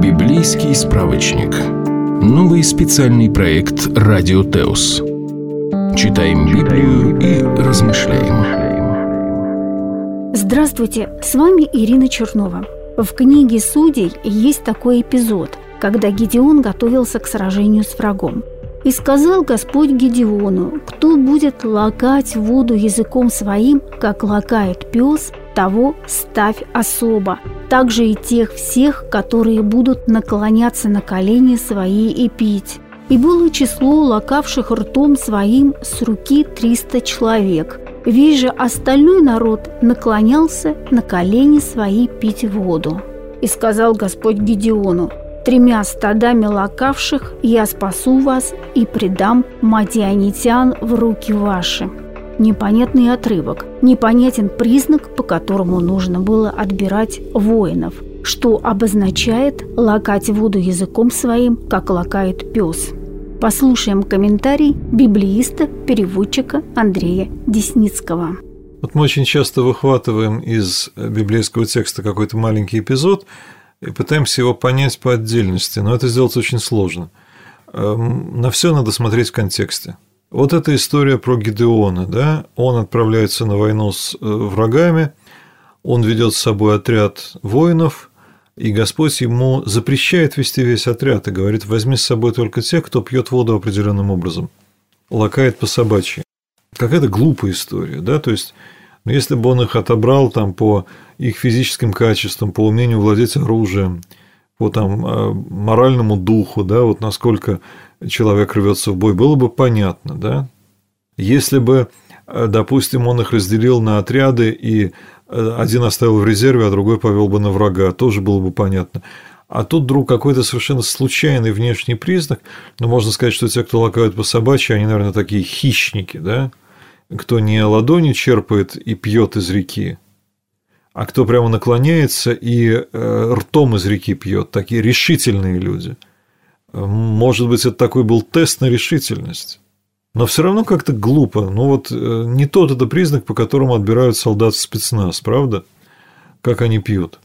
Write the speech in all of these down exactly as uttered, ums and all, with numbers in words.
Библейский справочник. Новый специальный проект «Радио Теос». Читаем Библию и размышляем. Здравствуйте, с вами Ирина Чернова. В книге Судей есть такой эпизод, когда Гедеон готовился к сражению с врагом. «И сказал Господь Гедеону: кто будет лакать воду языком своим, как лакает пес, того ставь особо, также и тех всех, которые будут наклоняться на колени свои и пить. И было число лакавших ртом своим с руки триста человек. Весь же остальной народ наклонялся на колени свои пить воду. И сказал Господь Гедеону: тремя стадами лакавших я спасу вас и предам мадианитян в руки ваши». Непонятный отрывок, непонятен признак, по которому нужно было отбирать воинов, что обозначает лакать воду языком своим, как лакает пес. Послушаем комментарий библеиста, переводчика Андрея Десницкого. Вот мы очень часто выхватываем из библейского текста какой-то маленький эпизод и пытаемся его понять по отдельности, но это сделать очень сложно. На все надо смотреть в контексте. Вот эта история про Гедеона, да, он отправляется на войну с врагами, он ведет с собой отряд воинов, и Господь ему запрещает вести весь отряд и говорит: возьми с собой только тех, кто пьет воду определенным образом, лакает по-собачьи. Какая-то глупая история, да, то есть, ну, если бы он их отобрал там по их физическим качествам, по умению владеть оружием, по там моральному духу, да, вот насколько человек рвется в бой, было бы понятно, да. Если бы, допустим, он их разделил на отряды и один оставил в резерве, а другой повел бы на врага, тоже было бы понятно. А тут вдруг какой-то совершенно случайный внешний признак, ну, можно сказать, что те, кто лакают по собачьи, они, наверное, такие хищники, да, кто не ладонью черпает и пьет из реки, а кто прямо наклоняется и ртом из реки пьет, такие решительные люди. Может быть, это такой был тест на решительность. Но все равно как-то глупо. Ну, вот не тот это признак, по которому отбирают солдат в спецназ, правда? Как они пьют.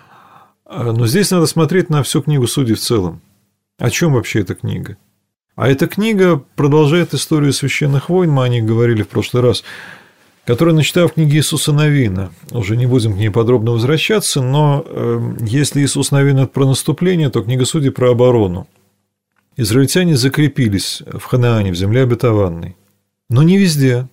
Но здесь надо смотреть на всю книгу Судей в целом. О чем вообще эта книга? А эта книга продолжает историю священных войн, мы о них говорили в прошлый раз, которую начитав в книге Иисуса Навина. Уже не будем к ней подробно возвращаться, но если Иисус Навин – это про наступление, то книга Судей про оборону. Израильтяне закрепились в Ханаане, в земле обетованной. Но не везде.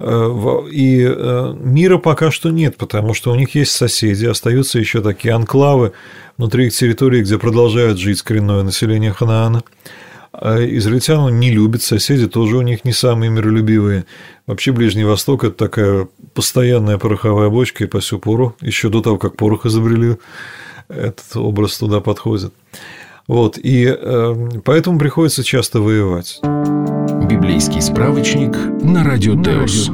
И мира пока что нет, потому что у них есть соседи, остаются еще такие анклавы внутри их территории, где продолжает жить коренное население Ханаана. Израильтян не любят, соседи тоже у них не самые миролюбивые. Вообще Ближний Восток – это такая постоянная пороховая бочка, и по сю пору, еще до того, как порох изобрели, этот образ туда подходит. Вот, и э, поэтому приходится часто воевать. Библейский справочник на Радио Теос.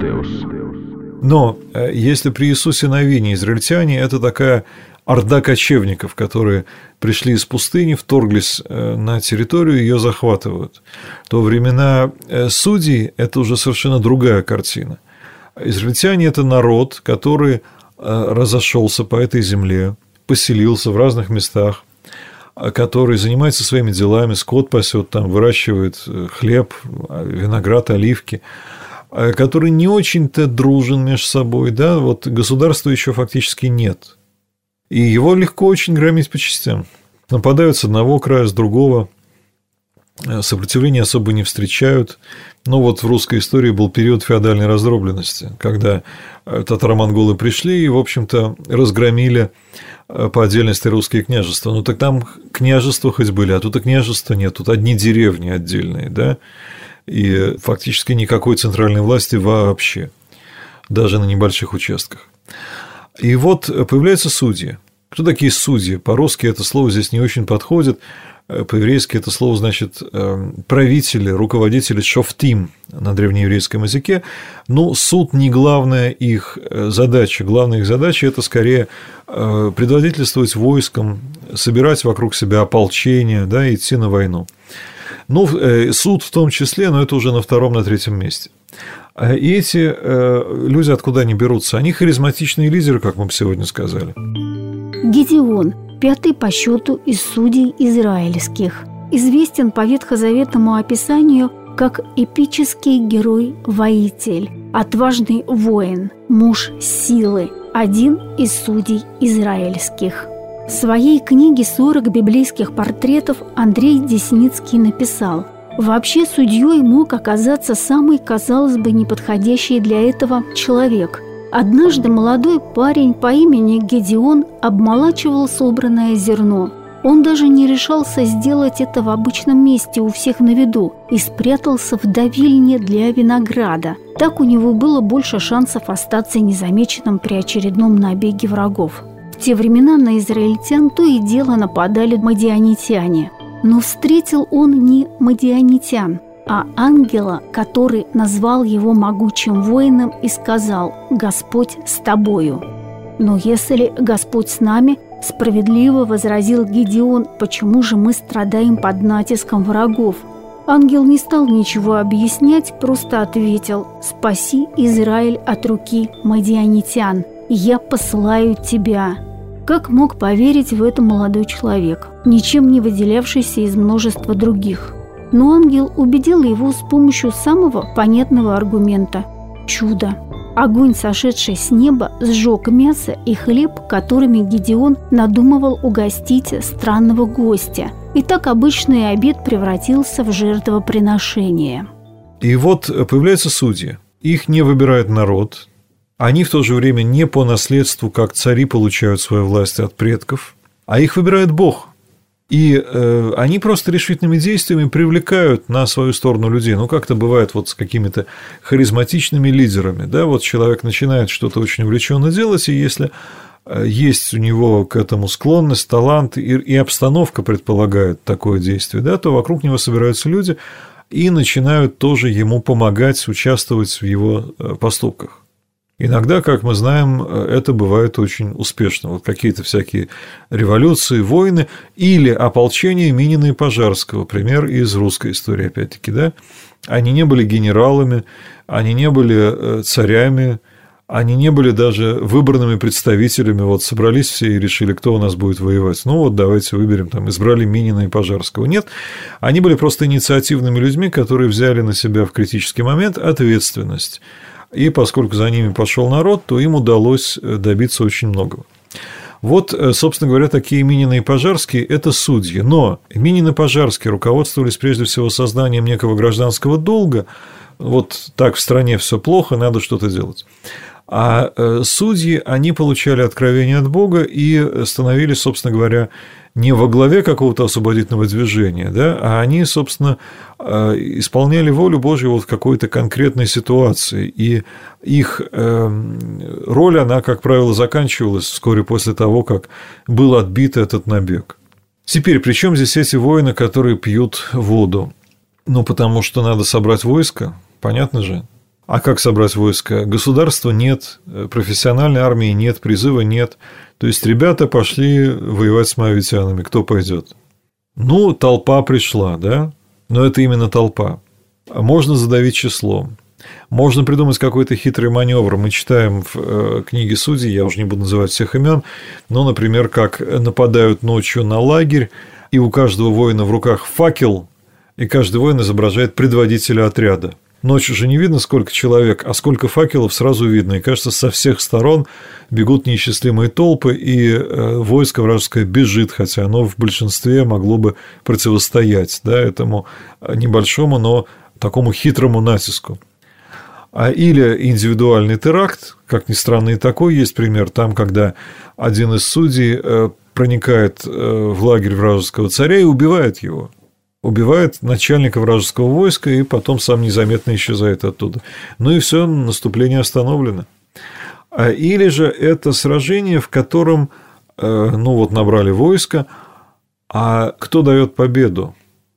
Но э, если при Иисусе Навине израильтяне – это такая орда кочевников, которые пришли из пустыни, вторглись э, на территорию, ее захватывают, то времена э, Судей – это уже совершенно другая картина. Израильтяне – это народ, который э, разошелся по этой земле, поселился в разных местах, который занимается своими делами, скот пасет, там, выращивает хлеб, виноград, оливки, который не очень-то дружен между собой, да, вот государства еще фактически нет. И его легко очень громить по частям. Нападают с одного края, с другого, сопротивления особо не встречают. Но вот в русской истории был период феодальной раздробленности, когда татаро-монголы пришли и, в общем-то, разгромили по отдельности русские княжества. Ну, так там княжества хоть были, а тут и княжества нет, тут одни деревни отдельные, да, и фактически никакой центральной власти вообще, даже на небольших участках. И вот появляются судьи. Кто такие судьи? По-русски это слово здесь не очень подходит. По-еврейски это слово значит правители, руководители, шофтим на древнееврейском языке. Но суд не главная их задача. Главная их задача – это скорее предводительствовать войском, собирать вокруг себя ополчение, да, идти на войну. Ну, суд в том числе, но это уже на втором, на третьем месте. И эти люди откуда они берутся? Они харизматичные лидеры, как мы сегодня сказали. Гедеон пятый по счету из судей израильских. Известен по ветхозаветному описанию как эпический герой-воитель, отважный воин, муж силы, один из судей израильских. В своей книге «сорок библейских портретов» Андрей Десницкий написал: «Вообще судьей мог оказаться самый, казалось бы, неподходящий для этого человек. Однажды молодой парень по имени Гедеон обмолачивал собранное зерно. Он даже не решался сделать это в обычном месте у всех на виду и спрятался в давильне для винограда. Так у него было больше шансов остаться незамеченным при очередном набеге врагов. В те времена на израильтян то и дело нападали мадианитяне. Но встретил он не мадианитян, а ангела, который назвал его могучим воином и сказал: «Господь с тобою». «Но если Господь с нами, — справедливо возразил Гедеон, — почему же мы страдаем под натиском врагов?» Ангел не стал ничего объяснять, просто ответил: «Спаси Израиль от руки мадианитян, я посылаю тебя». Как мог поверить в это молодой человек, ничем не выделявшийся из множества других? Но ангел убедил его с помощью самого понятного аргумента – чудо. Огонь, сошедший с неба, сжег мясо и хлеб, которыми Гедеон надумывал угостить странного гостя. И так обычный обед превратился в жертвоприношение. И вот появляются судьи. Их не выбирает народ. Они в то же время не по наследству, как цари получают свою власть от предков, а их выбирает Бог. И э, они просто решительными действиями привлекают на свою сторону людей. Ну, как-то бывает вот с какими-то харизматичными лидерами. Да? Вот человек начинает что-то очень увлеченно делать, и если есть у него к этому склонность, талант и, и обстановка предполагает такое действие, да, то вокруг него собираются люди и начинают тоже ему помогать, участвовать в его поступках. Иногда, как мы знаем, это бывает очень успешно. Вот какие-то всякие революции, войны или ополчение Минина и Пожарского, пример из русской истории, опять-таки, да? Они не были генералами, они не были царями, они не были даже выбранными представителями. Вот собрались все и решили, кто у нас будет воевать. Ну вот давайте выберем, там, избрали Минина и Пожарского. Нет, они были просто инициативными людьми, которые взяли на себя в критический момент ответственность. И поскольку за ними пошел народ, то им удалось добиться очень многого. Вот, собственно говоря, такие Минины и Пожарские – это судьи. Но Минин и Пожарский руководствовались прежде всего созданием некого гражданского долга. Вот так в стране все плохо, надо что-то делать. А судьи, они получали откровение от Бога и становились, собственно говоря, не во главе какого-то освободительного движения, да, а они, собственно, исполняли волю Божью вот в какой-то конкретной ситуации. И их роль, она, как правило, заканчивалась вскоре после того, как был отбит этот набег. Теперь, при чем здесь эти воины, которые пьют воду? Ну, потому что надо собрать войско, понятно же. А как собрать войско? Государства нет, профессиональной армии нет, призыва нет. То есть ребята пошли воевать с моавитянами. Кто пойдет? Ну, толпа пришла, да? Но это именно толпа. Можно задавить числом. Можно придумать какой-то хитрый маневр. Мы читаем в книге Судей, я уже не буду называть всех имен, но, например, как нападают ночью на лагерь, и у каждого воина в руках факел, и каждый воин изображает предводителя отряда. Ночью же не видно, сколько человек, а сколько факелов сразу видно. И, кажется, со всех сторон бегут неисчислимые толпы, и войско вражеское бежит, хотя оно в большинстве могло бы противостоять, да, этому небольшому, но такому хитрому натиску. Или индивидуальный теракт, как ни странно, и такой есть пример, там, когда один из судей проникает в лагерь вражеского царя и убивает его. Убивает начальника вражеского войска и потом сам незаметно исчезает оттуда. Ну и все, наступление остановлено. Или же это сражение, в котором, ну вот, набрали войско, а кто дает победу?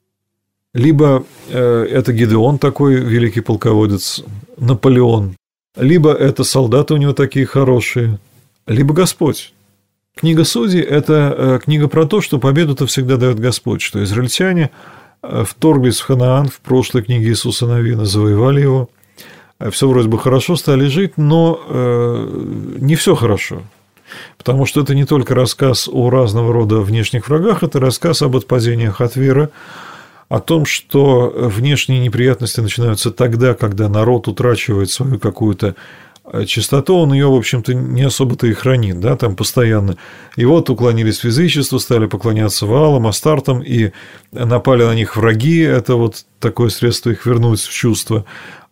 Либо это Гедеон такой великий полководец, Наполеон, либо это солдаты у него такие хорошие, либо Господь. Книга Судей – это книга про то, что победу-то всегда дает Господь, что израильтяне вторглись в Ханаан в прошлой книге Иисуса Навина, завоевали его, все вроде бы хорошо, стали жить, но не все хорошо. Потому что это не только рассказ о разного рода внешних врагах, это рассказ об отпадениях от веры, о том, что внешние неприятности начинаются тогда, когда народ утрачивает свою какую-то чистоту, он ее, в общем-то, не особо-то и хранит, да, там постоянно. И вот уклонились в язычество, стали поклоняться Ваалам, Астартам, и напали на них враги, это вот такое средство их вернуть в чувство.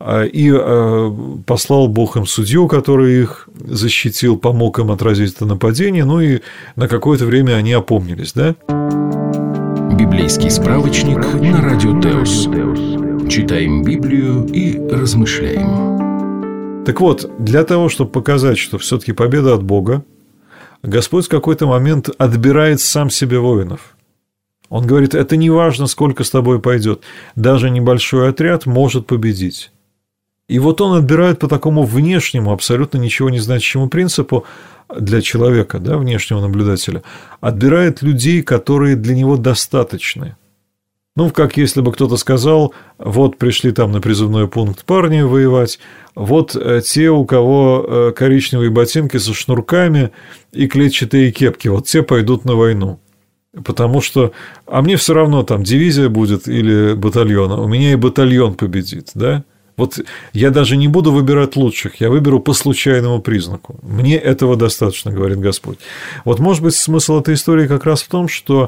И послал Бог им судью, который их защитил, помог им отразить это нападение, ну и на какое-то время они опомнились, да. Библейский справочник на Радио Теос. Читаем Библию и размышляем. Так вот, для того, чтобы показать, что все-таки победа от Бога, Господь в какой-то момент отбирает сам себе воинов. Он говорит, это не важно, сколько с тобой пойдет, даже небольшой отряд может победить. И вот он отбирает по такому внешнему, абсолютно ничего не значащему принципу для человека, да, внешнего наблюдателя, отбирает людей, которые для него достаточны. Ну, как если бы кто-то сказал, вот пришли там на призывной пункт парни воевать, вот те, у кого коричневые ботинки со шнурками и клетчатые кепки, вот те пойдут на войну. Потому что, а мне все равно там дивизия будет или батальон, у меня и батальон победит, да? Вот я даже не буду выбирать лучших, я выберу по случайному признаку. Мне этого достаточно, говорит Господь. Вот, может быть, смысл этой истории как раз в том, что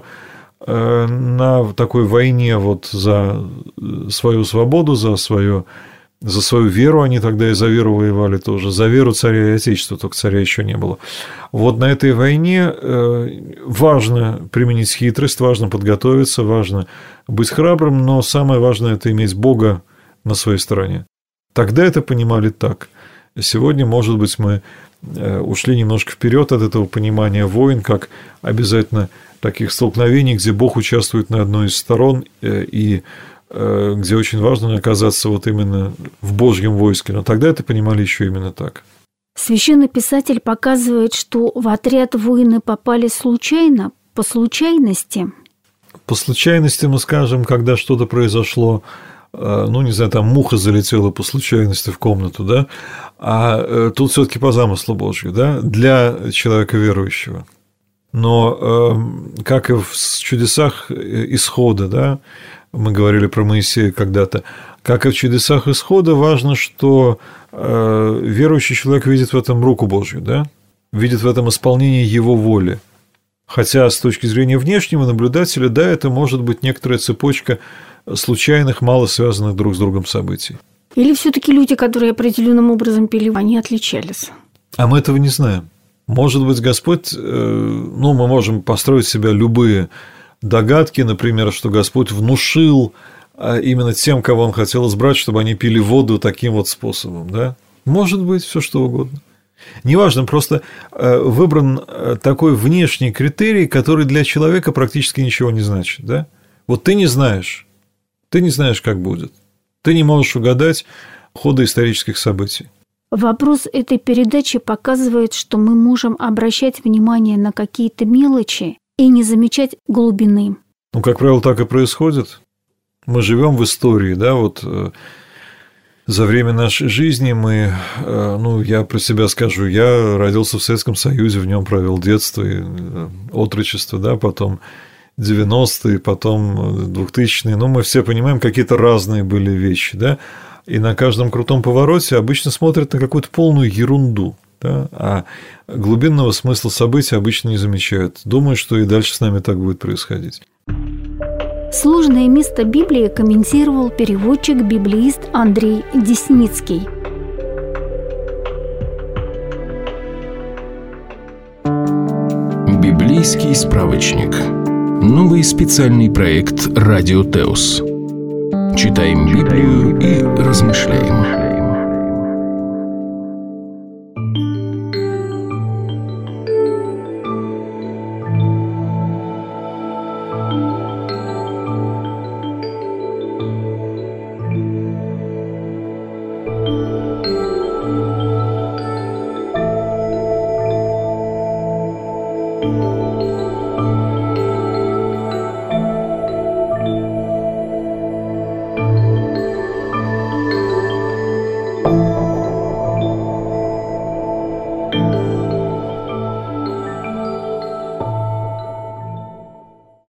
на такой войне вот за свою свободу, за свою, за свою веру, они тогда и за веру воевали тоже, за веру царя и отечества, только царя еще не было. Вот на этой войне важно применить хитрость, важно подготовиться, важно быть храбрым, но самое важное – это иметь Бога на своей стороне. Тогда это понимали так. Сегодня, может быть, мы ушли немножко вперед от этого понимания войн, как обязательно таких столкновений, где Бог участвует на одной из сторон, и где очень важно оказаться вот именно в Божьем войске. Но тогда это понимали еще именно так. Священный Писатель показывает, что в отряд воины попали случайно, по случайности. По случайности мы скажем, когда что-то произошло, ну, не знаю, там муха залетела по случайности в комнату, да, а тут все-таки по замыслу Божью, да, для человека верующего. Но как и в чудесах исхода, да, мы говорили про Моисея когда-то, как и в чудесах исхода, важно, что верующий человек видит в этом руку Божью, да, видит в этом исполнение его воли. Хотя с точки зрения внешнего наблюдателя, да, это может быть некоторая цепочка случайных, мало связанных друг с другом событий. Или все-таки люди, которые определенным образом пили, они отличались? А мы этого не знаем. Может быть, Господь, ну, мы можем построить себе любые догадки, например, что Господь внушил именно тем, кого Он хотел избрать, чтобы они пили воду таким вот способом, да? Может быть, все что угодно. Неважно, просто выбран такой внешний критерий, который для человека практически ничего не значит, да? Вот ты не знаешь, ты не знаешь, как будет, ты не можешь угадать хода исторических событий. Вопрос этой передачи показывает, что мы можем обращать внимание на какие-то мелочи и не замечать глубины. Ну, как правило, так и происходит. Мы живем в истории, да, вот за время нашей жизни мы, ну, я про себя скажу, я родился в Советском Союзе, в нем провел детство и отрочество, да, потом девяностые, потом двухтысячные, ну, мы все понимаем, какие-то разные были вещи, да, и на каждом крутом повороте обычно смотрят на какую-то полную ерунду, да, а глубинного смысла событий обычно не замечают. Думаю, что и дальше с нами так будет происходить. Сложное место Библии комментировал переводчик-библеист Андрей Десницкий. Библейский справочник. Новый специальный проект «Радио Теос». Читаем Библию и размышляем.